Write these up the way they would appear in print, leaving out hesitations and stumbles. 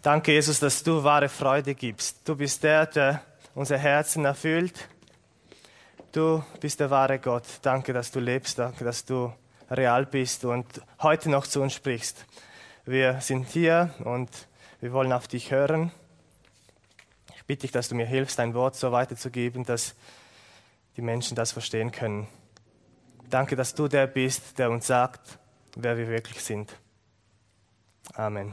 Danke, Jesus, dass du wahre Freude gibst. Du bist der unser Herzen erfüllt. Du bist der wahre Gott. Danke, dass du lebst. Danke, dass du real bist und heute noch zu uns sprichst. Wir sind hier und wir wollen auf dich hören. Ich bitte dich, dass du mir hilfst, dein Wort so weiterzugeben, dass die Menschen das verstehen können. Danke, dass du der bist, der uns sagt, wer wir wirklich sind. Amen.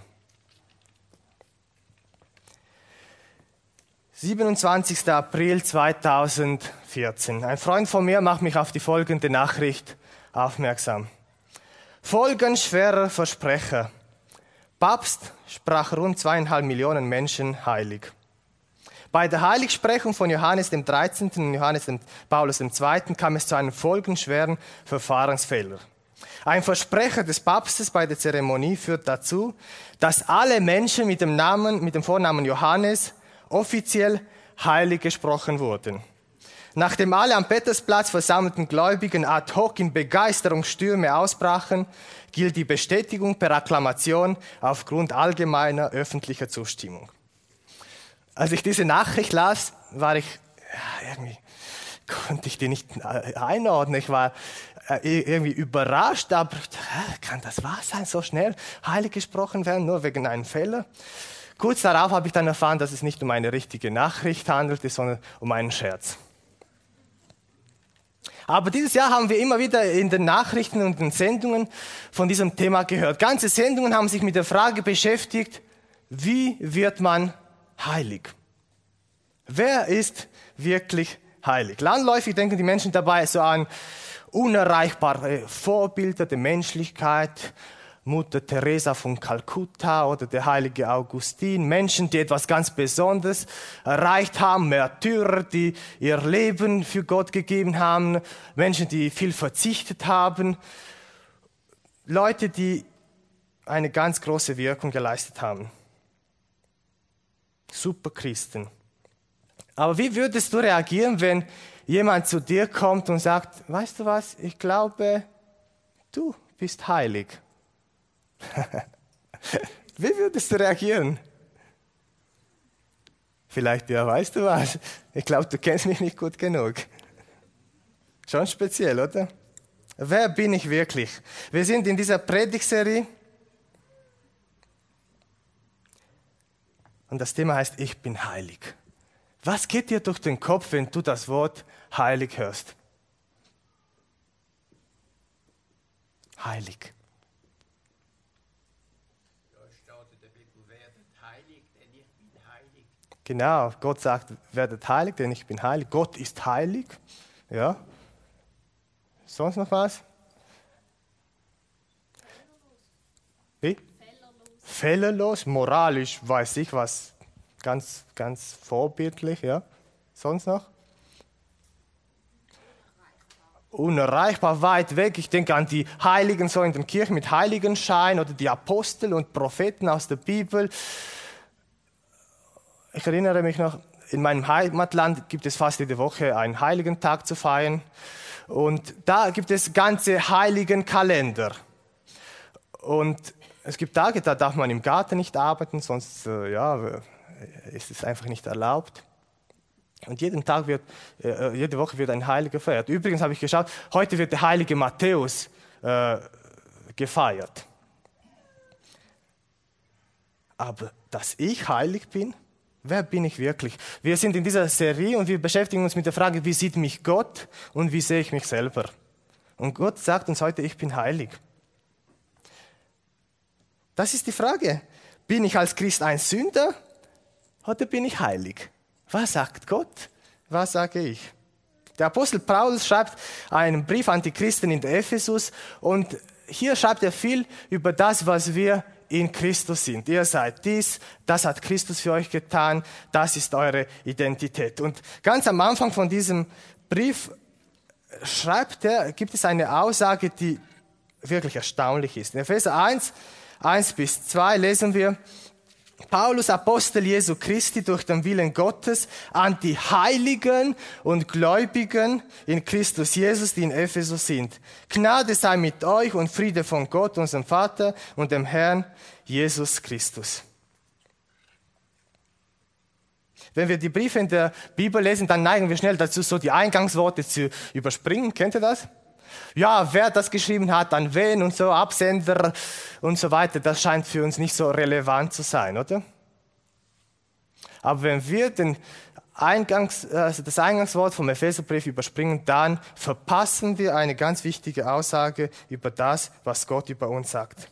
27. April 2014. Ein Freund von mir macht mich auf die folgende Nachricht aufmerksam. Folgenschwerer Versprecher. Papst sprach rund 2,5 Millionen Menschen heilig. Bei der Heiligsprechung von Johannes dem 13. und Johannes dem Paulus II. Kam es zu einem folgenschweren Verfahrensfehler. Ein Versprecher des Papstes bei der Zeremonie führt dazu, dass alle Menschen mit dem Vornamen Johannes offiziell heilig gesprochen wurden. Nachdem alle am Petersplatz versammelten Gläubigen ad hoc in Begeisterungsstürme ausbrachen, gilt die Bestätigung per Akklamation aufgrund allgemeiner öffentlicher Zustimmung. Als ich diese Nachricht las, konnte ich die nicht einordnen. Ich war irgendwie überrascht, aber kann das wahr sein, so schnell heilig gesprochen werden, nur wegen einem Fehler? Kurz darauf habe ich dann erfahren, dass es nicht um eine richtige Nachricht handelte, sondern um einen Scherz. Aber dieses Jahr haben wir immer wieder in den Nachrichten und den Sendungen von diesem Thema gehört. Ganze Sendungen haben sich mit der Frage beschäftigt, wie wird man heilig? Wer ist wirklich heilig? Landläufig denken die Menschen dabei so an unerreichbare Vorbilder der Menschlichkeit, Mutter Teresa von Kalkutta oder der heilige Augustin, Menschen, die etwas ganz Besonderes erreicht haben, Märtyrer, die ihr Leben für Gott gegeben haben, Menschen, die viel verzichtet haben, Leute, die eine ganz große Wirkung geleistet haben. Superchristen. Aber wie würdest du reagieren, wenn jemand zu dir kommt und sagt, weißt du was, ich glaube, du bist heilig? Wie würdest du reagieren? Vielleicht, ja, weißt du was? Ich glaube, du kennst mich nicht gut genug. Schon speziell, oder? Wer bin ich wirklich? Wir sind in dieser Predigtserie und das Thema heißt, ich bin heilig. Was geht dir durch den Kopf, wenn du das Wort heilig hörst? Heilig. Genau, Gott sagt, werdet heilig, denn ich bin heilig. Gott ist heilig. Ja. Sonst noch was? Wie? Fehlerlos, moralisch, weiß ich was. Ganz, ganz vorbildlich, ja. Sonst noch? Unerreichbar, weit weg. Ich denke an die Heiligen so in den Kirchen mit Heiligenschein oder die Apostel und Propheten aus der Bibel. Ich erinnere mich noch, in meinem Heimatland gibt es fast jede Woche einen Heiligentag zu feiern. Und da gibt es ganze Heiligenkalender. Und es gibt Tage, da darf man im Garten nicht arbeiten, sonst ist es einfach nicht erlaubt. Und jede Woche wird ein Heiliger gefeiert. Übrigens habe ich geschaut, heute wird der heilige Matthäus gefeiert. Aber dass ich heilig bin, wer bin ich wirklich? Wir sind in dieser Serie und wir beschäftigen uns mit der Frage, wie sieht mich Gott und wie sehe ich mich selber? Und Gott sagt uns heute, ich bin heilig. Das ist die Frage. Bin ich als Christ ein Sünder oder bin ich heilig? Was sagt Gott? Was sage ich? Der Apostel Paulus schreibt einen Brief an die Christen in der Ephesus und hier schreibt er viel über das, was wir in Christus sind. Ihr seid dies, das hat Christus für euch getan, das ist eure Identität. Und ganz am Anfang von diesem Brief gibt es eine Aussage, die wirklich erstaunlich ist. In Epheser 1:1-2 lesen wir, Paulus, Apostel Jesu Christi, durch den Willen Gottes, an die Heiligen und Gläubigen in Christus Jesus, die in Ephesus sind. Gnade sei mit euch und Friede von Gott, unserem Vater und dem Herrn Jesus Christus. Wenn wir die Briefe in der Bibel lesen, dann neigen wir schnell dazu, so die Eingangsworte zu überspringen. Kennt ihr das? Ja, wer das geschrieben hat, an wen und so, Absender und so weiter, das scheint für uns nicht so relevant zu sein, oder? Aber wenn wir das Eingangswort vom Epheserbrief überspringen, dann verpassen wir eine ganz wichtige Aussage über das, was Gott über uns sagt.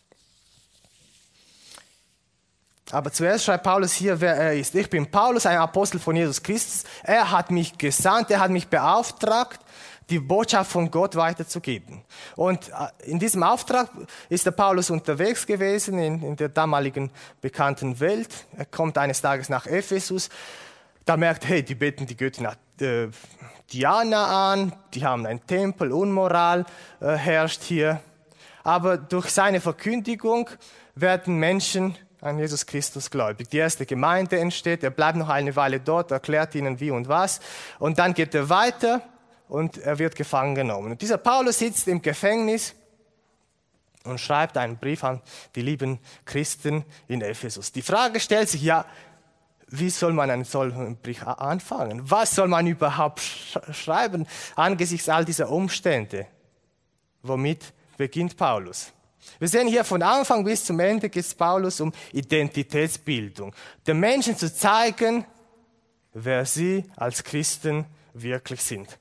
Aber zuerst schreibt Paulus hier, wer er ist. Ich bin Paulus, ein Apostel von Jesus Christus. Er hat mich gesandt, er hat mich beauftragt, die Botschaft von Gott weiterzugeben. Und in diesem Auftrag ist der Paulus unterwegs gewesen in der damaligen bekannten Welt. Er kommt eines Tages nach Ephesus. Da merkt, hey, die beten die Göttin Diana an, die haben einen Tempel, Unmoral herrscht hier. Aber durch seine Verkündigung werden Menschen an Jesus Christus gläubig. Die erste Gemeinde entsteht, er bleibt noch eine Weile dort, erklärt ihnen wie und was. Und dann geht er weiter und er wird gefangen genommen. Und dieser Paulus sitzt im Gefängnis und schreibt einen Brief an die lieben Christen in Ephesus. Die Frage stellt sich, ja, wie soll man einen solchen Brief anfangen? Was soll man überhaupt schreiben angesichts all dieser Umstände? Womit beginnt Paulus? Wir sehen hier von Anfang bis zum Ende geht es Paulus um Identitätsbildung. Den Menschen zu zeigen, wer sie als Christen wirklich sind.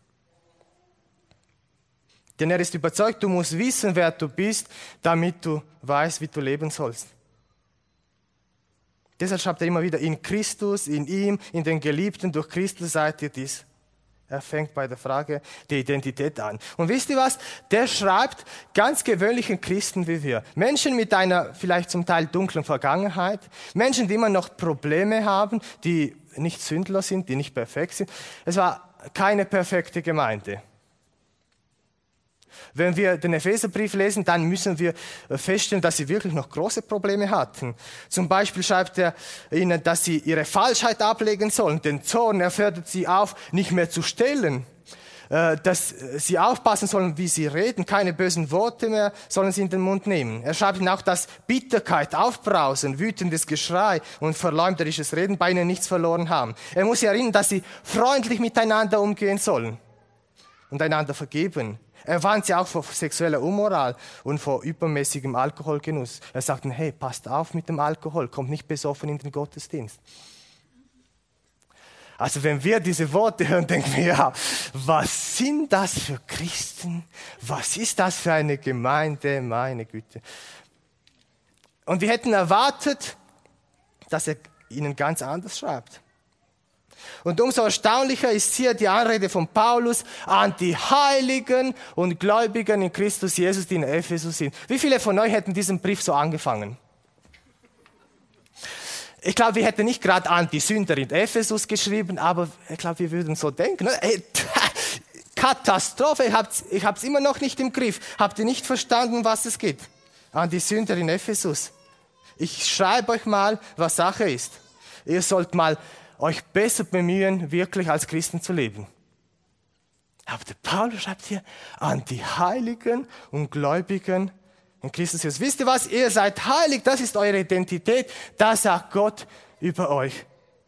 Denn er ist überzeugt, du musst wissen, wer du bist, damit du weißt, wie du leben sollst. Deshalb schreibt er immer wieder, in Christus, in ihm, in den Geliebten, durch Christus seid ihr dies. Er fängt bei der Frage der Identität an. Und wisst ihr was? Der schreibt ganz gewöhnlichen Christen wie wir. Menschen mit einer vielleicht zum Teil dunklen Vergangenheit. Menschen, die immer noch Probleme haben, die nicht sündlos sind, die nicht perfekt sind. Es war keine perfekte Gemeinde. Wenn wir den Epheserbrief lesen, dann müssen wir feststellen, dass sie wirklich noch große Probleme hatten. Zum Beispiel schreibt er ihnen, dass sie ihre Falschheit ablegen sollen. Den Zorn, er fordert sie auf, nicht mehr zu stehlen. Dass sie aufpassen sollen, wie sie reden. Keine bösen Worte mehr sollen sie in den Mund nehmen. Er schreibt ihnen auch, dass Bitterkeit, Aufbrausen, wütendes Geschrei und verleumderisches Reden bei ihnen nichts verloren haben. Er muss sie erinnern, dass sie freundlich miteinander umgehen sollen und einander vergeben. Er warnt sie auch vor sexueller Unmoral und vor übermäßigem Alkoholgenuss. Er sagt ihnen, hey, passt auf mit dem Alkohol, kommt nicht besoffen in den Gottesdienst. Also wenn wir diese Worte hören, denken wir, ja, was sind das für Christen? Was ist das für eine Gemeinde? Meine Güte. Und wir hätten erwartet, dass er ihnen ganz anders schreibt. Und umso erstaunlicher ist hier die Anrede von Paulus an die Heiligen und Gläubigen in Christus Jesus, die in Ephesus sind. Wie viele von euch hätten diesen Brief so angefangen? Ich glaube, wir hätten nicht gerade an die Sünder in Ephesus geschrieben, aber ich glaube, wir würden so denken. Hey, Katastrophe, ich hab's immer noch nicht im Griff. Habt ihr nicht verstanden, was es geht? An die Sünder in Ephesus. Ich schreibe euch mal, was Sache ist. Ihr sollt mal euch besser bemühen, wirklich als Christen zu leben. Aber der Paulus schreibt hier an die Heiligen und Gläubigen in Christus Jesus. Wisst ihr was? Ihr seid heilig, das ist eure Identität, das sagt Gott über euch.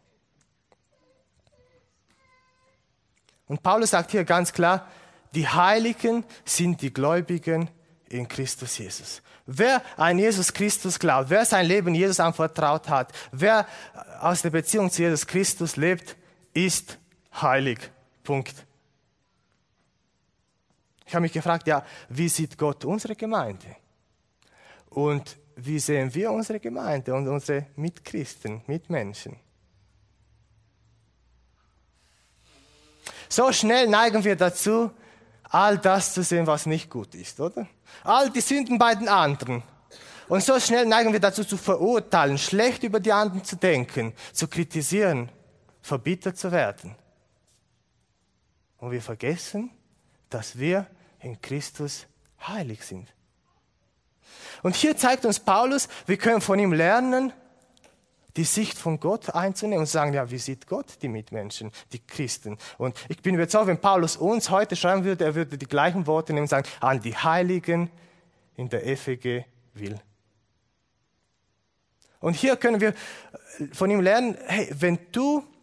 Und Paulus sagt hier ganz klar, die Heiligen sind die Gläubigen in Christus Jesus. Wer an Jesus Christus glaubt, wer sein Leben Jesus anvertraut hat, wer aus der Beziehung zu Jesus Christus lebt, ist heilig. Punkt. Ich habe mich gefragt, ja, wie sieht Gott unsere Gemeinde? Und wie sehen wir unsere Gemeinde und unsere Mitchristen, Mitmenschen? So schnell neigen wir dazu, all das zu sehen, was nicht gut ist, oder? All die Sünden bei den anderen. Und so schnell neigen wir dazu zu verurteilen, schlecht über die anderen zu denken, zu kritisieren, verbittert zu werden. Und wir vergessen, dass wir in Christus heilig sind. Und hier zeigt uns Paulus, wir können von ihm lernen, die Sicht von Gott einzunehmen und zu sagen, ja, wie sieht Gott die Mitmenschen, die Christen? Und ich bin überzeugt, wenn Paulus uns heute schreiben würde, er würde die gleichen Worte nehmen und sagen, an die Heiligen in der FEG Wil. Und hier können wir von ihm lernen, hey, wenn du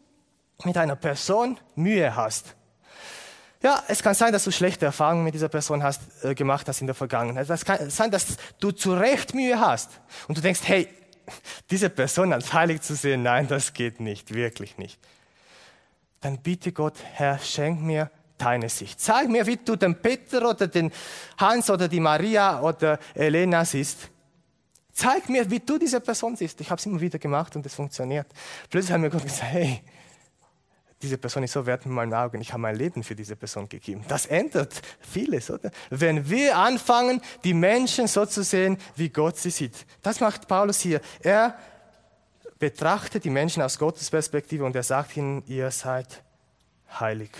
mit einer Person Mühe hast, ja, es kann sein, dass du schlechte Erfahrungen mit dieser Person gemacht hast in der Vergangenheit. Es kann sein, dass du zu Recht Mühe hast und du denkst, hey, diese Person als heilig zu sehen, nein, das geht nicht, wirklich nicht. Dann bitte Gott, Herr, schenk mir deine Sicht. Zeig mir, wie du den Peter oder den Hans oder die Maria oder Elena siehst. Zeig mir, wie du diese Person siehst. Ich habe es immer wieder gemacht und es funktioniert. Plötzlich hat mir Gott gesagt, hey, diese Person ist so wert in meinen Augen, ich habe mein Leben für diese Person gegeben. Das ändert vieles, oder? Wenn wir anfangen, die Menschen so zu sehen, wie Gott sie sieht. Das macht Paulus hier. Er betrachtet die Menschen aus Gottes Perspektive und er sagt ihnen, ihr seid heilig.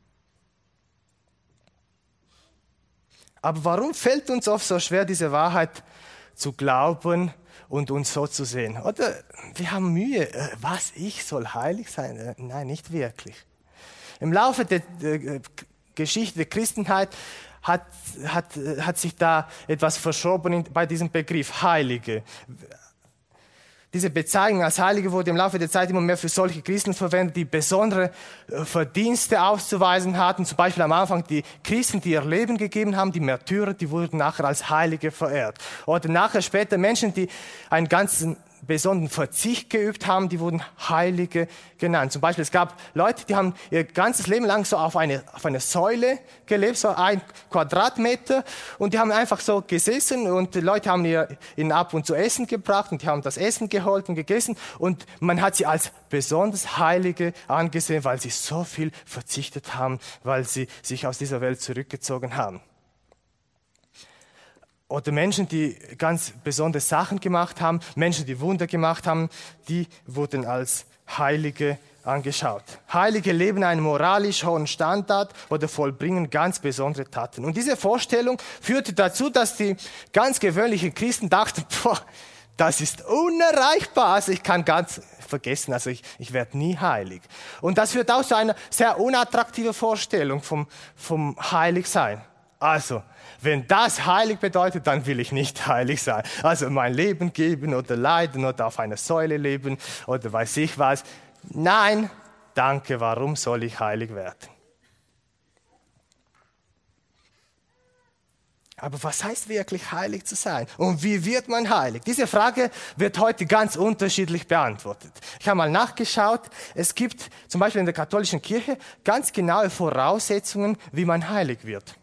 Aber warum fällt uns oft so schwer, diese Wahrheit zu glauben und uns so zu sehen? Oder wir haben Mühe, ich soll heilig sein? Nein, nicht wirklich. Im Laufe der Geschichte der Christenheit hat sich da etwas verschoben bei diesem Begriff Heilige. Diese Bezeichnung als Heilige wurde im Laufe der Zeit immer mehr für solche Christen verwendet, die besondere Verdienste auszuweisen hatten. Zum Beispiel am Anfang die Christen, die ihr Leben gegeben haben, die Märtyrer, die wurden nachher als Heilige verehrt. Oder nachher später Menschen, die einen ganzen besonderen Verzicht geübt haben, die wurden Heilige genannt. Zum Beispiel, es gab Leute, die haben ihr ganzes Leben lang so auf eine Säule gelebt, so 1 Quadratmeter, und die haben einfach so gesessen und die Leute haben ihnen ab und zu Essen gebracht und die haben das Essen geholt und gegessen und man hat sie als besonders Heilige angesehen, weil sie so viel verzichtet haben, weil sie sich aus dieser Welt zurückgezogen haben. Oder Menschen, die ganz besondere Sachen gemacht haben, Menschen, die Wunder gemacht haben, die wurden als Heilige angeschaut. Heilige leben einen moralisch hohen Standard oder vollbringen ganz besondere Taten. Und diese Vorstellung führte dazu, dass die ganz gewöhnlichen Christen dachten, das ist unerreichbar, also ich kann ganz vergessen, also ich werde nie heilig. Und das führt auch zu einer sehr unattraktiven Vorstellung vom Heiligsein. Also, wenn das heilig bedeutet, dann will ich nicht heilig sein. Also mein Leben geben oder leiden oder auf einer Säule leben oder weiß ich was. Nein, danke, warum soll ich heilig werden? Aber was heißt wirklich heilig zu sein? Und wie wird man heilig? Diese Frage wird heute ganz unterschiedlich beantwortet. Ich habe mal nachgeschaut. Es gibt zum Beispiel in der katholischen Kirche ganz genaue Voraussetzungen, wie man heilig wird.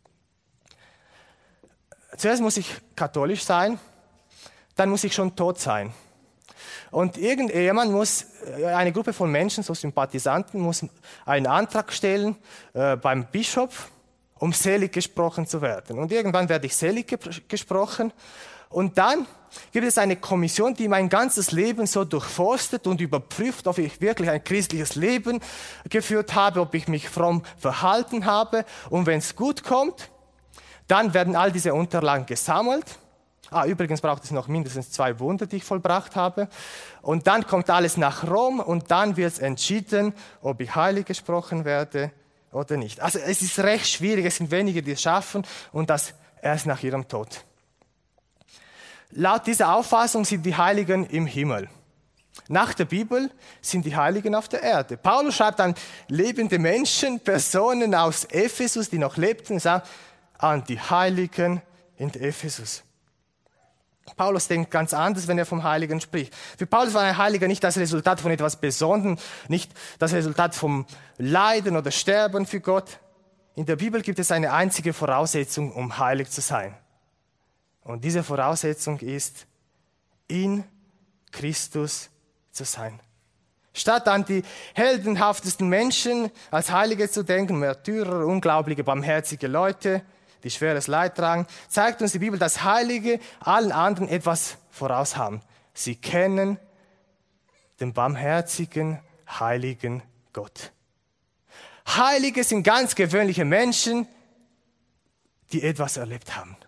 Zuerst muss ich katholisch sein, dann muss ich schon tot sein. Und irgendjemand muss, eine Gruppe von Menschen, so Sympathisanten, muss einen Antrag stellen beim Bischof, um selig gesprochen zu werden. Und irgendwann werde ich selig gesprochen. Und dann gibt es eine Kommission, die mein ganzes Leben so durchforstet und überprüft, ob ich wirklich ein christliches Leben geführt habe, ob ich mich fromm verhalten habe. Und wenn es gut kommt, dann werden all diese Unterlagen gesammelt. Übrigens braucht es noch mindestens 2 Wunder, die ich vollbracht habe. Und dann kommt alles nach Rom und dann wird es entschieden, ob ich heilig gesprochen werde oder nicht. Also es ist recht schwierig, es sind wenige, die es schaffen und das erst nach ihrem Tod. Laut dieser Auffassung sind die Heiligen im Himmel. Nach der Bibel sind die Heiligen auf der Erde. Paulus schreibt an lebende Menschen, Personen aus Ephesus, die noch lebten, und sagt, an die Heiligen in Ephesus. Paulus denkt ganz anders, wenn er vom Heiligen spricht. Für Paulus war ein Heiliger nicht das Resultat von etwas Besonderem, nicht das Resultat vom Leiden oder Sterben für Gott. In der Bibel gibt es eine einzige Voraussetzung, um heilig zu sein. Und diese Voraussetzung ist, in Christus zu sein. Statt an die heldenhaftesten Menschen als Heilige zu denken, Märtyrer, unglaubliche, barmherzige Leute, die schweres Leid tragen, zeigt uns die Bibel, dass Heilige allen anderen etwas voraus haben. Sie kennen den barmherzigen, heiligen Gott. Heilige sind ganz gewöhnliche Menschen, die etwas erlebt haben.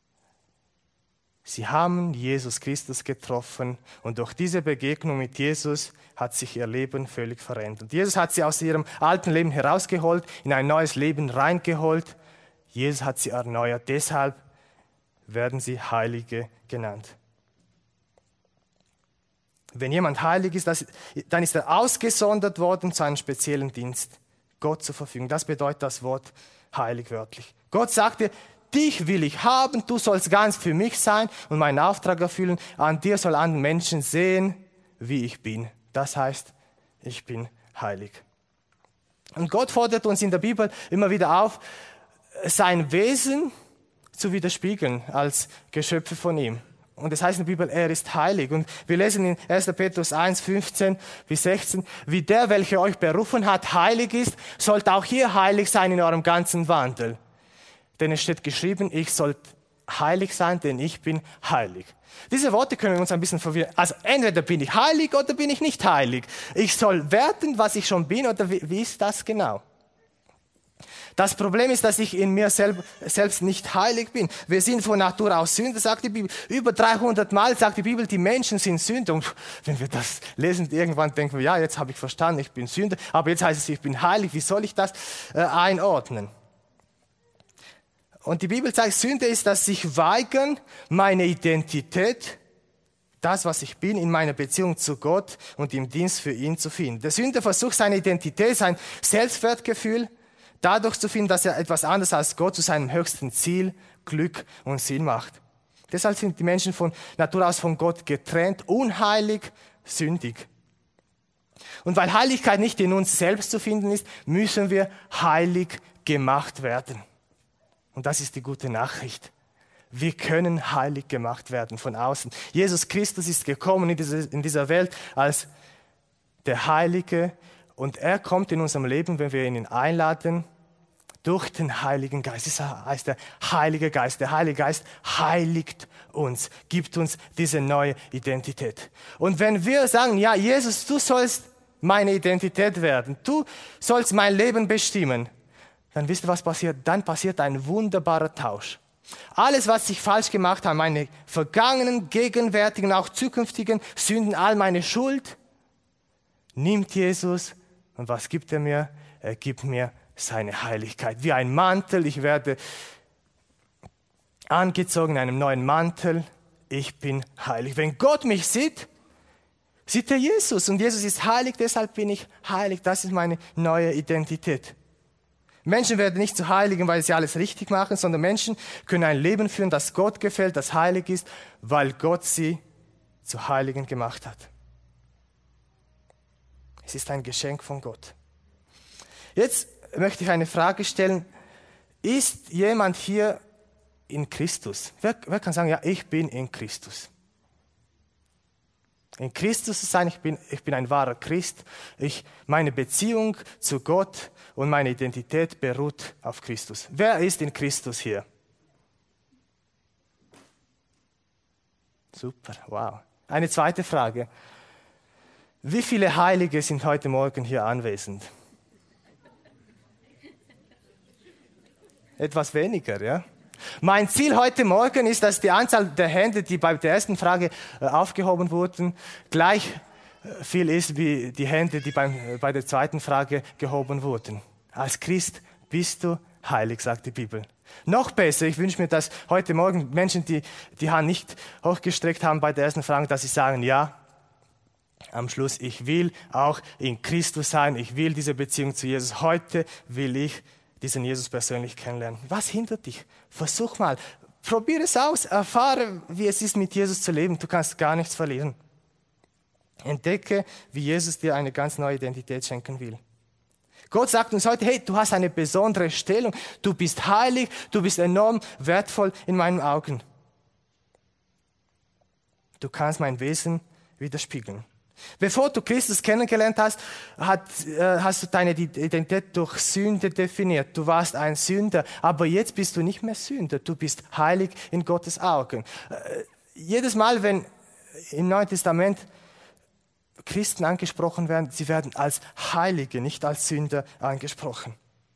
Sie haben Jesus Christus getroffen und durch diese Begegnung mit Jesus hat sich ihr Leben völlig verändert. Jesus hat sie aus ihrem alten Leben herausgeholt, in ein neues Leben reingeholt. Jesus hat sie erneuert, deshalb werden sie Heilige genannt. Wenn jemand heilig ist, dann ist er ausgesondert worden zu einem speziellen Dienst, Gott zur Verfügung. Das bedeutet das Wort heilig wörtlich. Gott sagte, dich will ich haben, du sollst ganz für mich sein und meinen Auftrag erfüllen. An dir soll andere Menschen sehen, wie ich bin. Das heißt, ich bin heilig. Und Gott fordert uns in der Bibel immer wieder auf, sein Wesen zu widerspiegeln als Geschöpfe von ihm. Und das heißt in der Bibel, er ist heilig. Und wir lesen in 1. Petrus 1, 15 bis 16, wie der, welcher euch berufen hat, heilig ist, sollt auch ihr heilig sein in eurem ganzen Wandel. Denn es steht geschrieben, ich soll heilig sein, denn ich bin heilig. Diese Worte können uns ein bisschen verwirren. Also entweder bin ich heilig oder bin ich nicht heilig. Ich soll werden, was ich schon bin, oder wie ist das genau? Das Problem ist, dass ich in mir selbst nicht heilig bin. Wir sind von Natur aus Sünder, sagt die Bibel. Über 300 Mal sagt die Bibel, die Menschen sind Sünder. Und wenn wir das lesen, irgendwann denken wir, ja, jetzt habe ich verstanden, ich bin Sünder. Aber jetzt heißt es, ich bin heilig. Wie soll ich das einordnen? Und die Bibel sagt, Sünde ist, dass sich weigern, meine Identität, das, was ich bin, in meiner Beziehung zu Gott und im Dienst für ihn zu finden. Der Sünder versucht, seine Identität, sein Selbstwertgefühl, dadurch zu finden, dass er etwas anderes als Gott zu seinem höchsten Ziel, Glück und Sinn macht. Deshalb sind die Menschen von Natur aus von Gott getrennt, unheilig, sündig. Und weil Heiligkeit nicht in uns selbst zu finden ist, müssen wir heilig gemacht werden. Und das ist die gute Nachricht. Wir können heilig gemacht werden von außen. Jesus Christus ist gekommen in dieser Welt als der Heilige, und er kommt in unserem Leben, wenn wir ihn einladen, durch den Heiligen Geist. Das heißt der Heilige Geist. Der Heilige Geist heiligt uns, gibt uns diese neue Identität. Und wenn wir sagen, ja, Jesus, du sollst meine Identität werden, du sollst mein Leben bestimmen, dann wisst ihr, was passiert? Dann passiert ein wunderbarer Tausch. Alles, was ich falsch gemacht habe, meine vergangenen, gegenwärtigen, auch zukünftigen Sünden, all meine Schuld, nimmt Jesus. Und was gibt er mir? Er gibt mir seine Heiligkeit. Wie ein Mantel. Ich werde angezogen in einem neuen Mantel. Ich bin heilig. Wenn Gott mich sieht, sieht er Jesus. Und Jesus ist heilig, deshalb bin ich heilig. Das ist meine neue Identität. Menschen werden nicht zu Heiligen, weil sie alles richtig machen, sondern Menschen können ein Leben führen, das Gott gefällt, das heilig ist, weil Gott sie zu Heiligen gemacht hat. Es ist ein Geschenk von Gott. Jetzt möchte ich eine Frage stellen. Ist jemand hier in Christus? Wer kann sagen, ja, ich bin in Christus? In Christus zu sein, ich bin ein wahrer Christ. Meine Beziehung zu Gott und meine Identität beruht auf Christus. Wer ist in Christus hier? Super, wow. Eine zweite Frage. Wie viele Heilige sind heute Morgen hier anwesend? Etwas weniger, ja? Mein Ziel heute Morgen ist, dass die Anzahl der Hände, die bei der ersten Frage aufgehoben wurden, gleich viel ist wie die Hände, die bei der zweiten Frage gehoben wurden. Als Christ bist du heilig, sagt die Bibel. Noch besser, ich wünsche mir, dass heute Morgen Menschen, die die Hand nicht hochgestreckt haben bei der ersten Frage, dass sie sagen, ja, am Schluss, ich will auch in Christus sein, ich will diese Beziehung zu Jesus. Heute will ich diesen Jesus persönlich kennenlernen. Was hindert dich? Versuch mal, probier es aus, erfahre, wie es ist, mit Jesus zu leben. Du kannst gar nichts verlieren. Entdecke, wie Jesus dir eine ganz neue Identität schenken will. Gott sagt uns heute, hey, du hast eine besondere Stellung, du bist heilig, du bist enorm wertvoll in meinen Augen. Du kannst mein Wesen widerspiegeln. Bevor du Christus kennengelernt hast, hast du deine Identität durch Sünde definiert. Du warst ein Sünder, aber jetzt bist du nicht mehr Sünder. Du bist heilig in Gottes Augen. Jedes Mal, wenn im Neuen Testament Christen angesprochen werden, sie werden als Heilige, nicht als Sünder angesprochen.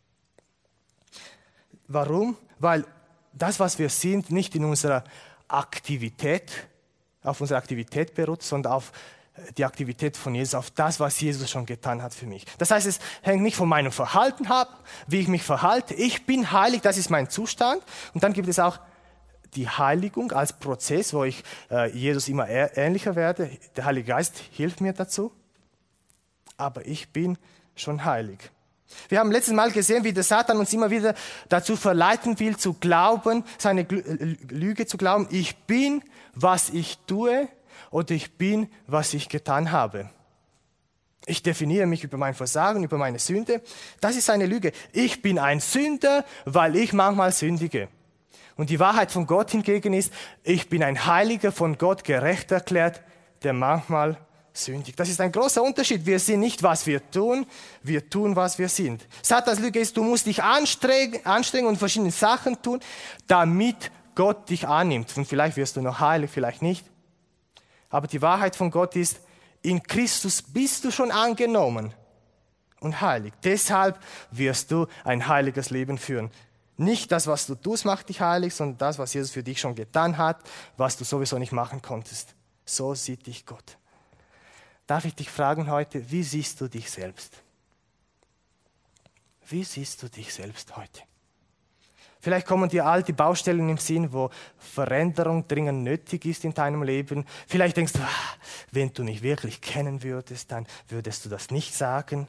Warum? Weil das, was wir sind, nicht in unserer Aktivität, auf unserer Aktivität beruht, sondern auf die Aktivität von Jesus, auf das, was Jesus schon getan hat für mich. Das heißt, es hängt nicht von meinem Verhalten ab, wie ich mich verhalte. Ich bin heilig, das ist mein Zustand. Und dann gibt es auch die Heiligung als Prozess, wo ich Jesus immer ähnlicher werde. Der Heilige Geist hilft mir dazu. Aber ich bin schon heilig. Wir haben letztes Mal gesehen, wie der Satan uns immer wieder dazu verleiten will, zu glauben, seine Lüge zu glauben. Ich bin, was ich tue, oder ich bin, was ich getan habe. Ich definiere mich über mein Versagen, über meine Sünde. Das ist eine Lüge. Ich bin ein Sünder, weil ich manchmal sündige. Und die Wahrheit von Gott hingegen ist, ich bin ein Heiliger, von Gott gerecht erklärt, der manchmal sündigt. Das ist ein großer Unterschied. Wir sind nicht, was wir tun, was wir sind. Satans Lüge ist, du musst dich anstrengen und verschiedene Sachen tun, damit Gott dich annimmt. Und vielleicht wirst du noch heilig, vielleicht nicht. Aber die Wahrheit von Gott ist, in Christus bist du schon angenommen und heilig. Deshalb wirst du ein heiliges Leben führen. Nicht das, was du tust, macht dich heilig, sondern das, was Jesus für dich schon getan hat, was du sowieso nicht machen konntest. So sieht dich Gott. Darf ich dich fragen heute, wie siehst du dich selbst? Wie siehst du dich selbst heute? Vielleicht kommen dir all die Baustellen im Sinn, wo Veränderung dringend nötig ist in deinem Leben. Vielleicht denkst du, wenn du mich wirklich kennen würdest, dann würdest du das nicht sagen.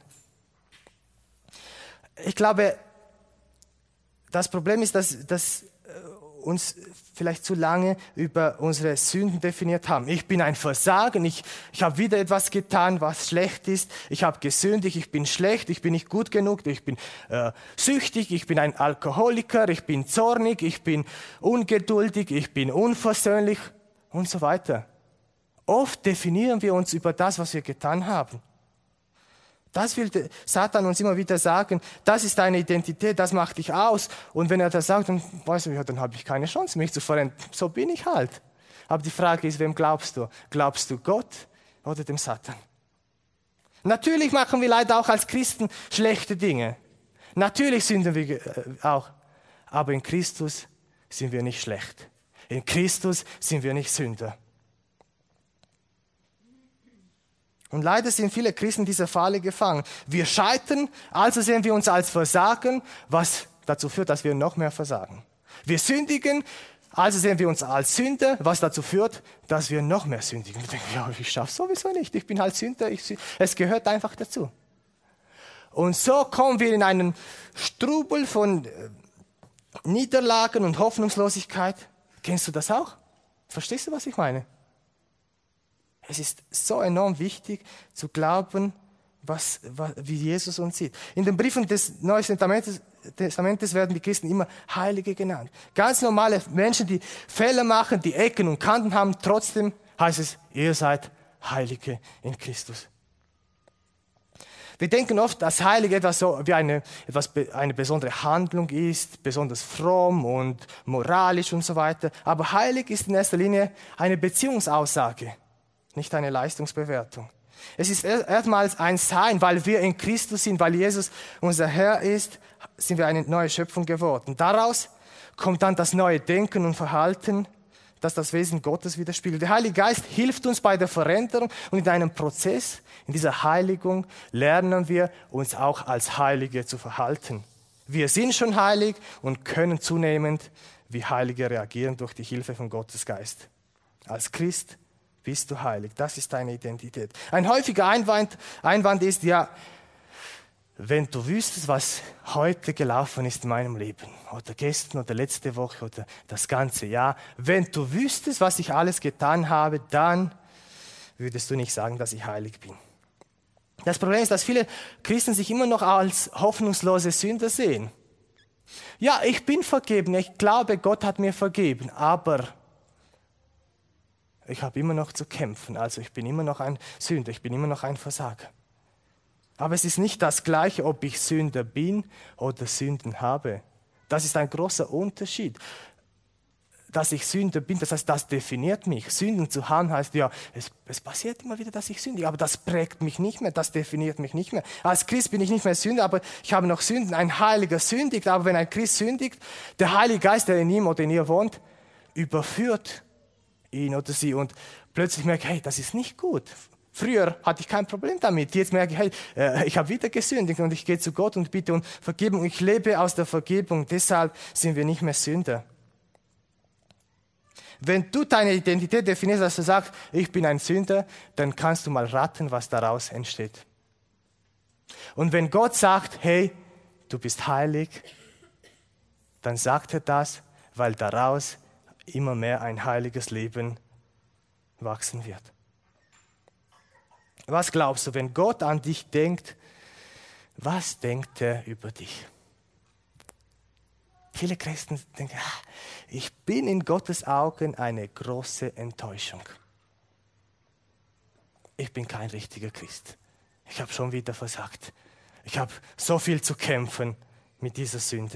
Ich glaube, das Problem ist, dass uns vielleicht zu lange über unsere Sünden definiert haben. Ich bin ein Versagen, ich habe wieder etwas getan, was schlecht ist. Ich habe gesündigt, ich bin schlecht, ich bin nicht gut genug, ich bin süchtig, ich bin ein Alkoholiker, ich bin zornig, ich bin ungeduldig, ich bin unversöhnlich und so weiter. Oft definieren wir uns über das, was wir getan haben. Das will Satan uns immer wieder sagen, das ist deine Identität, das macht dich aus. Und wenn er das sagt, dann weißt du, ja, dann habe ich keine Chance, mich zu verändern. So bin ich halt. Aber die Frage ist, wem glaubst du? Glaubst du Gott oder dem Satan? Natürlich machen wir leider auch als Christen schlechte Dinge. Natürlich sünden wir auch. Aber in Christus sind wir nicht schlecht. In Christus sind wir nicht Sünder. Und leider sind viele Christen in dieser Falle gefangen. Wir scheitern, also sehen wir uns als Versagen, was dazu führt, dass wir noch mehr versagen. Wir sündigen, also sehen wir uns als Sünder, was dazu führt, dass wir noch mehr sündigen. Wir denken, ja, ich schaffe es sowieso nicht, ich bin halt Sünder, es gehört einfach dazu. Und so kommen wir in einen Strubel von Niederlagen und Hoffnungslosigkeit. Kennst du das auch? Verstehst du, was ich meine? Es ist so enorm wichtig zu glauben, wie Jesus uns sieht. In den Briefen des Neuen Testamentes werden die Christen immer Heilige genannt. Ganz normale Menschen, die Fehler machen, die Ecken und Kanten haben, trotzdem heißt es, ihr seid Heilige in Christus. Wir denken oft, dass Heilig etwas so wie eine besondere Handlung ist, besonders fromm und moralisch und so weiter. Aber heilig ist in erster Linie eine Beziehungsaussage, nicht eine Leistungsbewertung. Es ist erstmals ein Sein, weil wir in Christus sind, weil Jesus unser Herr ist, sind wir eine neue Schöpfung geworden. Daraus kommt dann das neue Denken und Verhalten, das das Wesen Gottes widerspiegelt. Der Heilige Geist hilft uns bei der Veränderung und in einem Prozess, in dieser Heiligung, lernen wir uns auch als Heilige zu verhalten. Wir sind schon heilig und können zunehmend wie Heilige reagieren durch die Hilfe von Gottes Geist. Als Christ bist du heilig. Das ist deine Identität. Ein häufiger Einwand ist, ja, wenn du wüsstest, was heute gelaufen ist in meinem Leben, oder gestern oder letzte Woche oder das ganze Jahr, wenn du wüsstest, was ich alles getan habe, dann würdest du nicht sagen, dass ich heilig bin. Das Problem ist, dass viele Christen sich immer noch als hoffnungslose Sünder sehen. Ja, ich bin vergeben, ich glaube, Gott hat mir vergeben, aber ich habe immer noch zu kämpfen, also ich bin immer noch ein Sünder, ich bin immer noch ein Versager. Aber es ist nicht das Gleiche, ob ich Sünder bin oder Sünden habe. Das ist ein großer Unterschied. Dass ich Sünder bin, das heißt, das definiert mich. Sünden zu haben heißt, ja, es passiert immer wieder, dass ich sündige, aber das prägt mich nicht mehr, das definiert mich nicht mehr. Als Christ bin ich nicht mehr Sünder, aber ich habe noch Sünden. Ein Heiliger sündigt, aber wenn ein Christ sündigt, der Heilige Geist, der in ihm oder in ihr wohnt, überführt ihn oder sie und plötzlich merke ich, hey, das ist nicht gut. Früher hatte ich kein Problem damit. Jetzt merke ich, hey, ich habe wieder gesündigt und ich gehe zu Gott und bitte um Vergebung. Ich lebe aus der Vergebung, deshalb sind wir nicht mehr Sünder. Wenn du deine Identität definierst, dass du sagst, ich bin ein Sünder, dann kannst du mal raten, was daraus entsteht. Und wenn Gott sagt, hey, du bist heilig, dann sagt er das, weil daraus immer mehr ein heiliges Leben wachsen wird. Was glaubst du, wenn Gott an dich denkt, was denkt er über dich? Viele Christen denken, ich bin in Gottes Augen eine große Enttäuschung. Ich bin kein richtiger Christ. Ich habe schon wieder versagt. Ich habe so viel zu kämpfen mit dieser Sünde.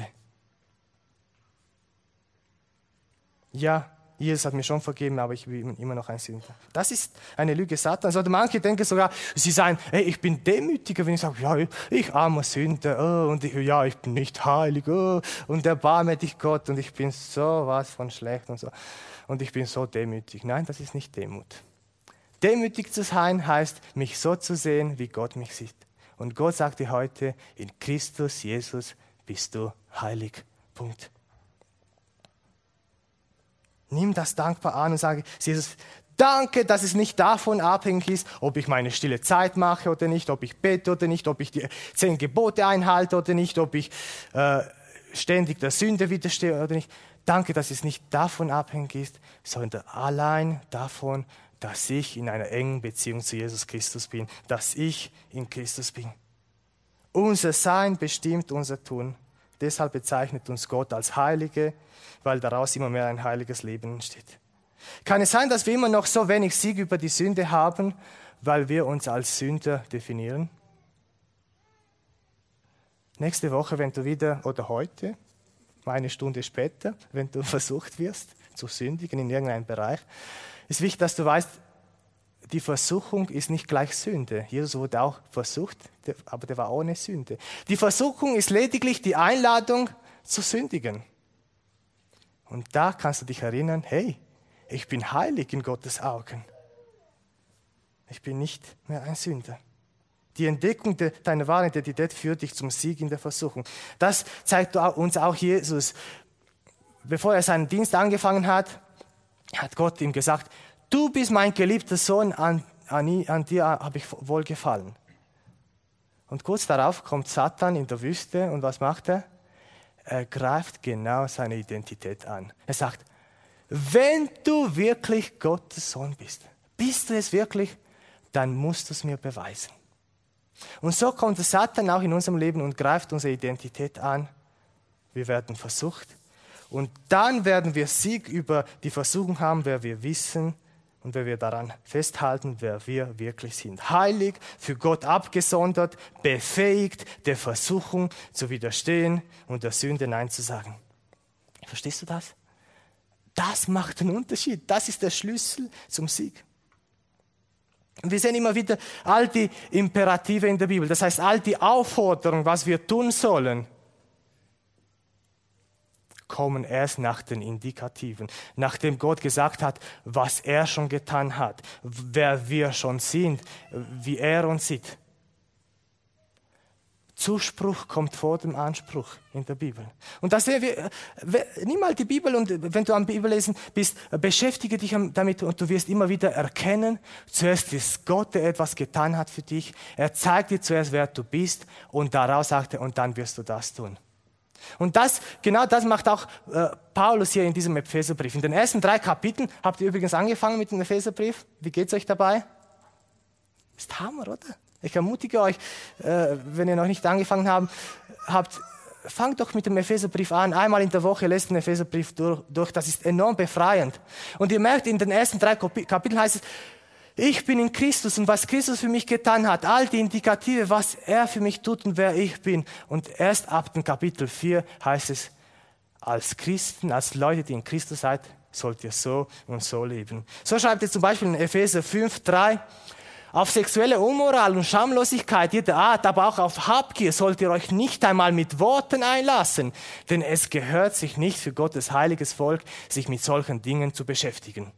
Ja, Jesus hat mir schon vergeben, aber ich bin immer noch ein Sünder. Das ist eine Lüge Satans. Oder manche denken sogar, sie sagen, hey, ich bin demütiger, wenn ich sage, ja, ich armer Sünder, und ich bin nicht heilig, und erbarme dich Gott, und ich bin sowas von schlecht und so. Und ich bin so demütig. Nein, das ist nicht Demut. Demütig zu sein heißt, mich so zu sehen, wie Gott mich sieht. Und Gott sagt dir heute, in Christus Jesus bist du heilig. Punkt. Nimm das dankbar an und sage, Jesus, danke, dass es nicht davon abhängig ist, ob ich meine stille Zeit mache oder nicht, ob ich bete oder nicht, ob ich die 10 Gebote einhalte oder nicht, ob ich ständig der Sünde widerstehe oder nicht. Danke, dass es nicht davon abhängig ist, sondern allein davon, dass ich in einer engen Beziehung zu Jesus Christus bin, dass ich in Christus bin. Unser Sein bestimmt unser Tun. Deshalb bezeichnet uns Gott als Heilige, weil daraus immer mehr ein heiliges Leben entsteht. Kann es sein, dass wir immer noch so wenig Sieg über die Sünde haben, weil wir uns als Sünder definieren? Nächste Woche, wenn du wieder, oder heute, eine Stunde später, wenn du versucht wirst, zu sündigen in irgendeinem Bereich, ist wichtig, dass du weißt, die Versuchung ist nicht gleich Sünde. Jesus wurde auch versucht, aber der war ohne Sünde. Die Versuchung ist lediglich die Einladung zu sündigen. Und da kannst du dich erinnern, hey, ich bin heilig in Gottes Augen. Ich bin nicht mehr ein Sünder. Die Entdeckung deiner wahren Identität führt dich zum Sieg in der Versuchung. Das zeigt uns auch Jesus. Bevor er seinen Dienst angefangen hat, hat Gott ihm gesagt, du bist mein geliebter Sohn, an dir habe ich wohlgefallen. Und kurz darauf kommt Satan in der Wüste und was macht er? Er greift genau seine Identität an. Er sagt, wenn du wirklich Gottes Sohn bist du es wirklich, dann musst du es mir beweisen. Und so kommt der Satan auch in unserem Leben und greift unsere Identität an. Wir werden versucht und dann werden wir Sieg über die Versuchung haben, wer wir wissen und wer wir daran festhalten, wer wir wirklich sind. Heilig, für Gott abgesondert, befähigt, der Versuchung zu widerstehen und der Sünde Nein zu sagen. Verstehst du das? Das macht einen Unterschied. Das ist der Schlüssel zum Sieg. Und wir sehen immer wieder all die Imperative in der Bibel. Das heißt, all die Aufforderungen, was wir tun sollen, kommen erst nach den Indikativen. Nachdem Gott gesagt hat, was er schon getan hat, wer wir schon sind, wie er uns sieht. Zuspruch kommt vor dem Anspruch in der Bibel. Und da sehen wir, nimm mal die Bibel und wenn du am Bibellesen bist, beschäftige dich damit und du wirst immer wieder erkennen, zuerst ist Gott, der etwas getan hat für dich. Er zeigt dir zuerst, wer du bist und daraus sagt er, und dann wirst du das tun. Und genau das macht auch Paulus hier in diesem Epheserbrief. In den ersten 3 Kapiteln habt ihr übrigens angefangen mit dem Epheserbrief. Wie geht's euch dabei? Ist Hammer, oder? Ich ermutige euch, wenn ihr noch nicht angefangen habt, fangt doch mit dem Epheserbrief an. Einmal in der Woche lest den Epheserbrief durch. Das ist enorm befreiend. Und ihr merkt, in den ersten 3 Kapiteln heißt es, ich bin in Christus und was Christus für mich getan hat, all die Indikative, was er für mich tut und wer ich bin. Und erst ab dem Kapitel 4 heißt es, als Christen, als Leute, die in Christus seid, sollt ihr so und so leben. So schreibt er zum Beispiel in Epheser 5,3, auf sexuelle Unmoral und Schamlosigkeit jeder Art, aber auch auf Habgier sollt ihr euch nicht einmal mit Worten einlassen, denn es gehört sich nicht für Gottes heiliges Volk, sich mit solchen Dingen zu beschäftigen.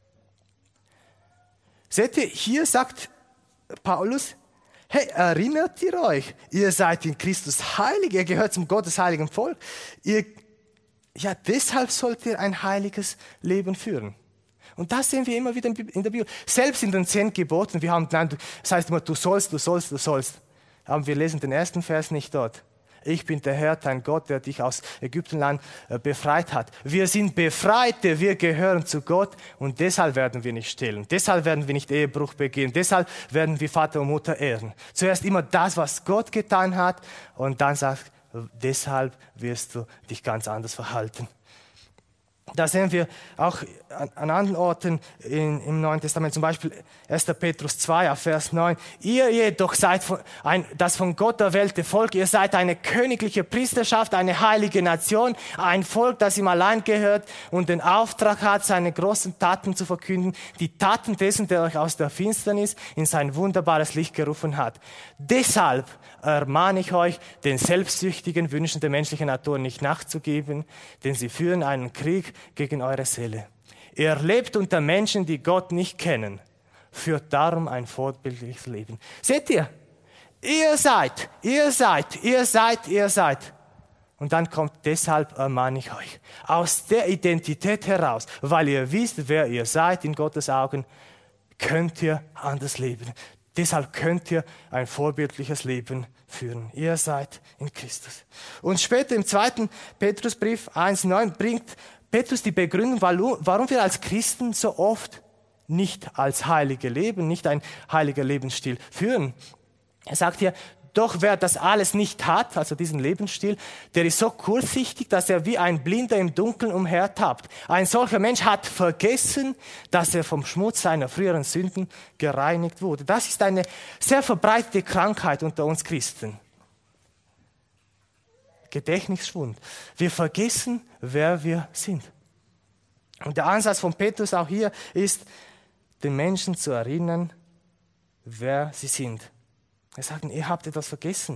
Seht ihr, hier sagt Paulus, hey, erinnert ihr euch, ihr seid in Christus heilig, ihr gehört zum Gottes heiligen Volk. Deshalb sollt ihr ein heiliges Leben führen. Und das sehen wir immer wieder in der Bibel. Selbst in den 10 Geboten, das heißt immer, du sollst. Aber wir lesen den ersten Vers nicht dort. Ich bin der Herr, dein Gott, der dich aus Ägyptenland befreit hat. Wir sind Befreite, wir gehören zu Gott und deshalb werden wir nicht stehlen. Deshalb werden wir nicht Ehebruch begehen. Deshalb werden wir Vater und Mutter ehren. Zuerst immer das, was Gott getan hat und dann sagt, deshalb wirst du dich ganz anders verhalten. Da sehen wir auch an anderen Orten im Neuen Testament, zum Beispiel 1. Petrus 2, Vers 9. Ihr jedoch seid das von Gott erwählte Volk, ihr seid eine königliche Priesterschaft, eine heilige Nation, ein Volk, das ihm allein gehört und den Auftrag hat, seine großen Taten zu verkünden, die Taten dessen, der euch aus der Finsternis in sein wunderbares Licht gerufen hat. Deshalb ermahne ich euch, den selbstsüchtigen Wünschen der menschlichen Natur nicht nachzugeben, denn sie führen einen Krieg gegen eure Seele. Ihr lebt unter Menschen, die Gott nicht kennen. Führt darum ein vorbildliches Leben. Seht ihr? Ihr seid. Und dann kommt, deshalb ermahne ich euch. Aus der Identität heraus, weil ihr wisst, wer ihr seid in Gottes Augen, könnt ihr anders leben. Deshalb könnt ihr ein vorbildliches Leben führen. Ihr seid in Christus. Und später im 2. Petrusbrief 1,9 bringt Petrus die Begründung, warum wir als Christen so oft nicht als Heilige leben, nicht ein heiliger Lebensstil führen. Er sagt hier, doch wer das alles nicht hat, also diesen Lebensstil, der ist so kurzsichtig, dass er wie ein Blinder im Dunkeln umhertappt. Ein solcher Mensch hat vergessen, dass er vom Schmutz seiner früheren Sünden gereinigt wurde. Das ist eine sehr verbreitete Krankheit unter uns Christen. Gedächtnisschwund. Wir vergessen, wer wir sind. Und der Ansatz von Petrus auch hier ist, den Menschen zu erinnern, wer sie sind. Er sagt, ihr habt etwas vergessen.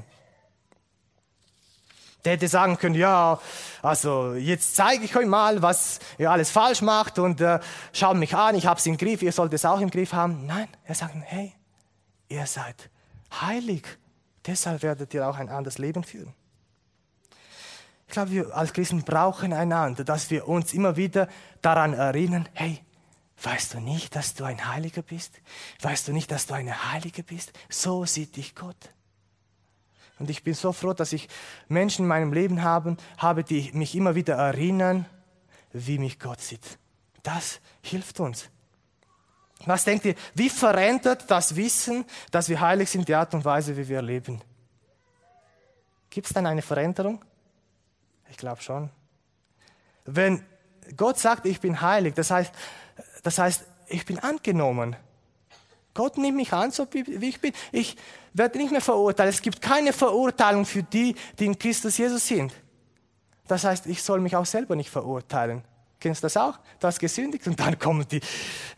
Der hätte sagen können, ja, also jetzt zeige ich euch mal, was ihr alles falsch macht und schaut mich an, ich habe es im Griff, ihr sollt es auch im Griff haben. Nein, er sagt, hey, ihr seid heilig, deshalb werdet ihr auch ein anderes Leben führen. Ich glaube, wir als Christen brauchen einander, dass wir uns immer wieder daran erinnern, hey, weißt du nicht, dass du ein Heiliger bist? Weißt du nicht, dass du eine Heilige bist? So sieht dich Gott. Und ich bin so froh, dass ich Menschen in meinem Leben habe, die mich immer wieder erinnern, wie mich Gott sieht. Das hilft uns. Was denkt ihr, wie verändert das Wissen, dass wir heilig sind, die Art und Weise, wie wir leben? Gibt es dann eine Veränderung? Ich glaube schon. Wenn Gott sagt, ich bin heilig, das heißt, ich bin angenommen. Gott nimmt mich an, so wie ich bin. Ich werde nicht mehr verurteilt. Es gibt keine Verurteilung für die, die in Christus Jesus sind. Das heißt, ich soll mich auch selber nicht verurteilen. Kennst du das auch? Du hast gesündigt und dann kommen die,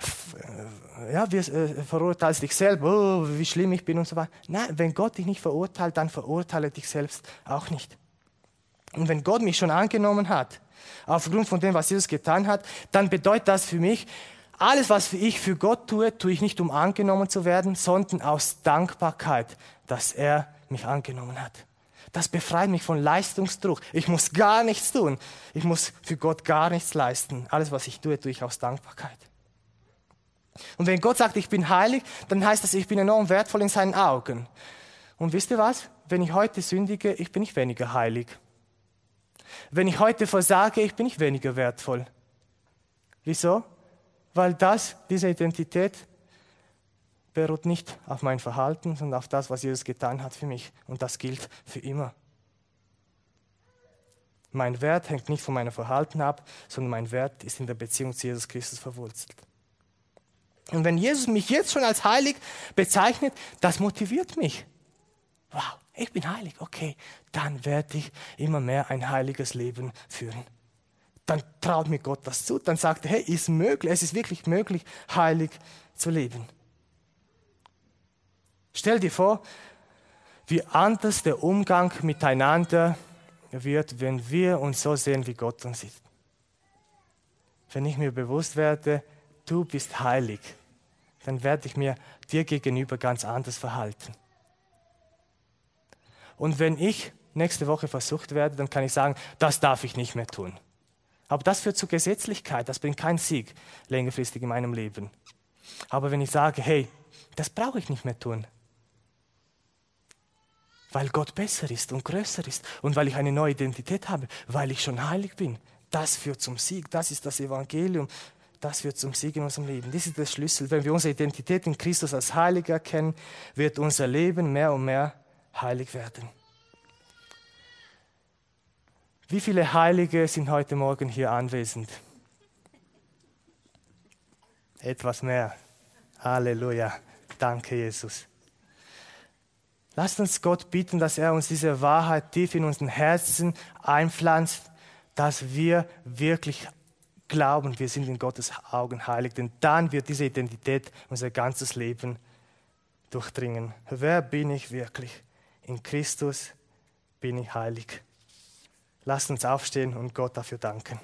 verurteilst dich selber, oh, wie schlimm ich bin und so weiter. Nein, wenn Gott dich nicht verurteilt, dann verurteile dich selbst auch nicht. Und wenn Gott mich schon angenommen hat, aufgrund von dem, was Jesus getan hat, dann bedeutet das für mich, alles, was ich für Gott tue, tue ich nicht, um angenommen zu werden, sondern aus Dankbarkeit, dass er mich angenommen hat. Das befreit mich von Leistungsdruck. Ich muss gar nichts tun. Ich muss für Gott gar nichts leisten. Alles, was ich tue, tue ich aus Dankbarkeit. Und wenn Gott sagt, ich bin heilig, dann heißt das, ich bin enorm wertvoll in seinen Augen. Und wisst ihr was? Wenn ich heute sündige, ich bin nicht weniger heilig. Wenn ich heute versage, ich bin nicht weniger wertvoll. Wieso? Weil diese Identität beruht nicht auf mein Verhalten, sondern auf das, was Jesus getan hat für mich. Und das gilt für immer. Mein Wert hängt nicht von meinem Verhalten ab, sondern mein Wert ist in der Beziehung zu Jesus Christus verwurzelt. Und wenn Jesus mich jetzt schon als heilig bezeichnet, das motiviert mich. Wow, ich bin heilig, okay, dann werde ich immer mehr ein heiliges Leben führen. Dann traut mir Gott das zu, dann sagt er, hey, ist möglich, es ist wirklich möglich, heilig zu leben. Stell dir vor, wie anders der Umgang miteinander wird, wenn wir uns so sehen, wie Gott uns sieht. Wenn ich mir bewusst werde, du bist heilig, dann werde ich mir dir gegenüber ganz anders verhalten. Und wenn ich nächste Woche versucht werde, dann kann ich sagen, das darf ich nicht mehr tun. Aber das führt zu Gesetzlichkeit, das bringt keinen Sieg längerfristig in meinem Leben. Aber wenn ich sage, hey, das brauche ich nicht mehr tun, weil Gott besser ist und größer ist und weil ich eine neue Identität habe, weil ich schon heilig bin, das führt zum Sieg, das ist das Evangelium, das führt zum Sieg in unserem Leben. Das ist der Schlüssel. Wenn wir unsere Identität in Christus als heilig erkennen, wird unser Leben mehr und mehr heilig werden. Wie viele Heilige sind heute Morgen hier anwesend? Etwas mehr. Halleluja. Danke, Jesus. Lasst uns Gott bitten, dass er uns diese Wahrheit tief in unseren Herzen einpflanzt, dass wir wirklich glauben, wir sind in Gottes Augen heilig. Denn dann wird diese Identität unser ganzes Leben durchdringen. Wer bin ich wirklich? In Christus bin ich heilig. Lasst uns aufstehen und Gott dafür danken.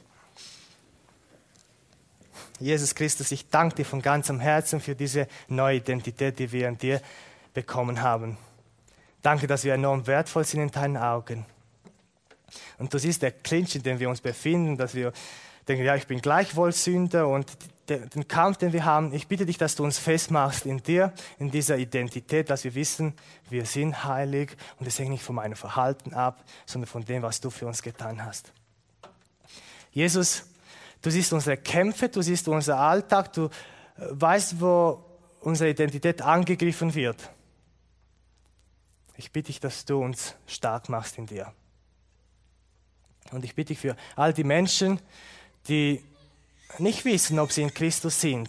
Jesus Christus, ich danke dir von ganzem Herzen für diese neue Identität, die wir an dir bekommen haben. Danke, dass wir enorm wertvoll sind in deinen Augen. Und du siehst der Clinch, in dem wir uns befinden, dass wir denken, ja, ich bin gleichwohl Sünder und den Kampf, den wir haben, ich bitte dich, dass du uns festmachst in dir, in dieser Identität, dass wir wissen, wir sind heilig und es hängt nicht von meinem Verhalten ab, sondern von dem, was du für uns getan hast. Jesus, du siehst unsere Kämpfe, du siehst unser Alltag, du weißt, wo unsere Identität angegriffen wird. Ich bitte dich, dass du uns stark machst in dir. Und ich bitte dich für all die Menschen, die nicht wissen, ob sie in Christus sind,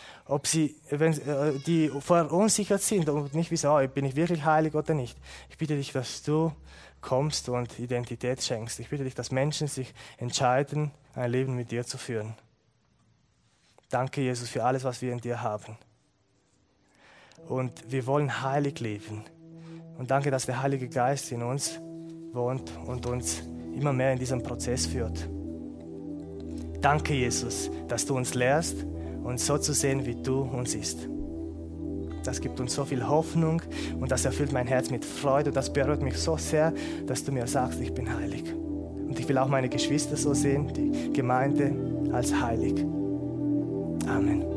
die verunsichert sind und nicht wissen, bin ich wirklich heilig oder nicht. Ich bitte dich, dass du kommst und Identität schenkst. Ich bitte dich, dass Menschen sich entscheiden, ein Leben mit dir zu führen. Danke, Jesus, für alles, was wir in dir haben. Und wir wollen heilig leben. Und danke, dass der Heilige Geist in uns wohnt und uns immer mehr in diesem Prozess führt. Danke, Jesus, dass du uns lehrst, uns so zu sehen, wie du uns siehst. Das gibt uns so viel Hoffnung und das erfüllt mein Herz mit Freude. Das berührt mich so sehr, dass du mir sagst, ich bin heilig. Und ich will auch meine Geschwister so sehen, die Gemeinde als heilig. Amen.